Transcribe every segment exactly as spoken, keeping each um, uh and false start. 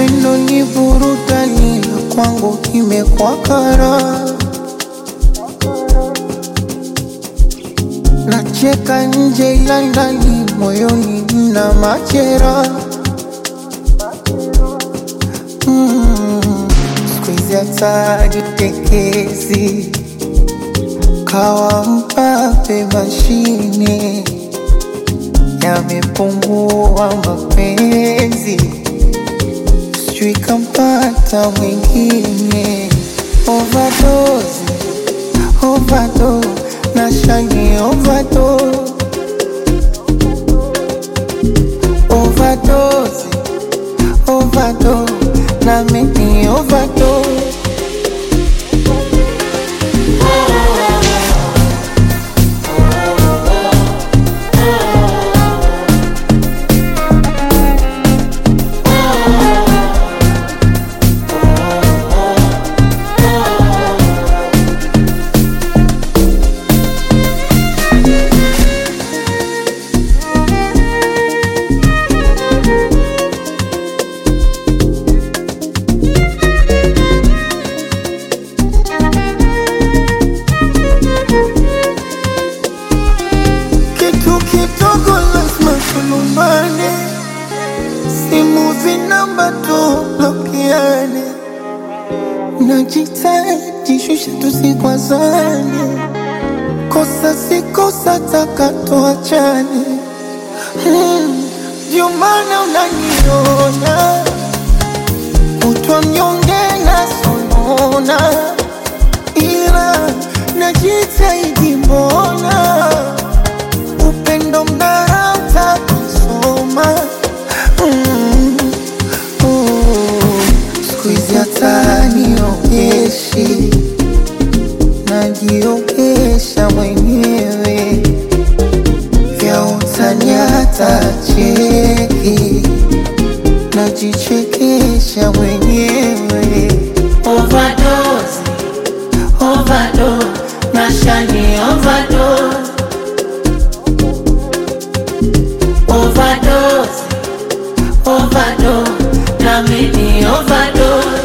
Upendo ni burudani na kwangu imekuwa kara. Nacheka nje ila ndani moyoni nina machera. mm. Siku hizi hata jitekezi kawa mpape mashine. Yamepungua mapenzi, sijui kampata mwingine. Overdose, overdose, nashani overdose. Overdose, overdose, na mimi overdose. Simu zinamba tu blokiane. Najitahidi shusha tusikwazane. Kosa si kosa, taka tuachane. hmm. Ndio maana unaniona kutwa mnyonge na sonona, ila najitahidi mbona upendo mnarauta kusoma. mm. oh. Siku hizi hata niogeshi, najiogesha mwenyewe. Vya utani hata cheki, najichekesha mwenyewe. Overdose, overdose, nashani overdose. Overdose, overdose, na mimi overdose.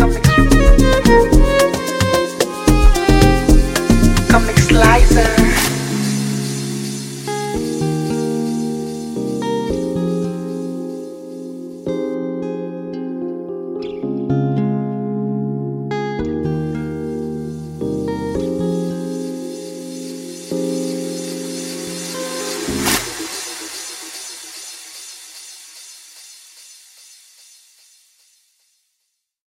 Comic Slicer.